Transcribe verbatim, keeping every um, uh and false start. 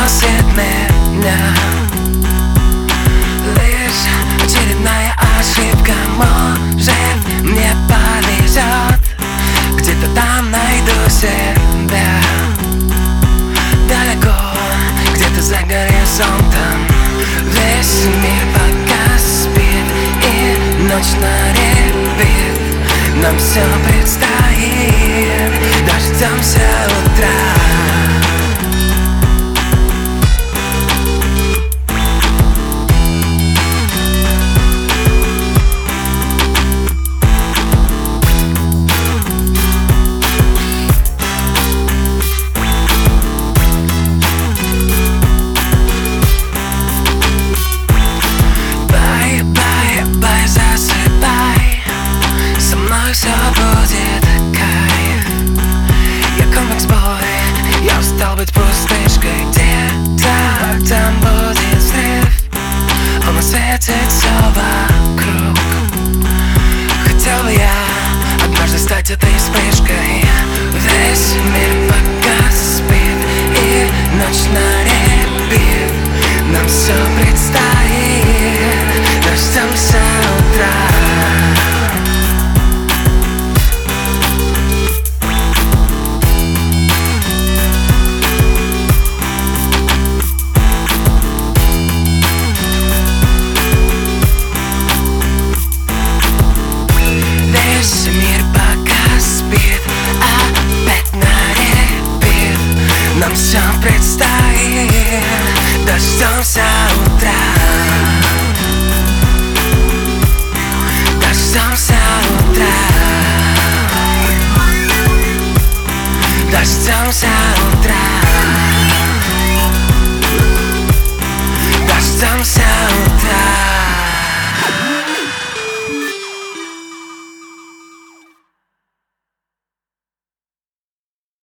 уносит меня. Лишь очередная ошибка, может, мне повезет. Где-то там найду себя, далеко, где-то за горизонтом. Весь мир пока спит, и ночь на репит. Нам все предстоит, дождемся утра. Все будет кайф. Я комикс-бой, я устал быть пустышкой. Где-то там будет взрыв, он осветит все вокруг. Хотел бы я однажды стать этой вспышкой. Весь мир пока спит, и ночь на репит. Нам все предстоит, дождемся утра. Нам все предстоит, дождемся утра. Дождемся утра. Дождемся утра. Дождемся утра.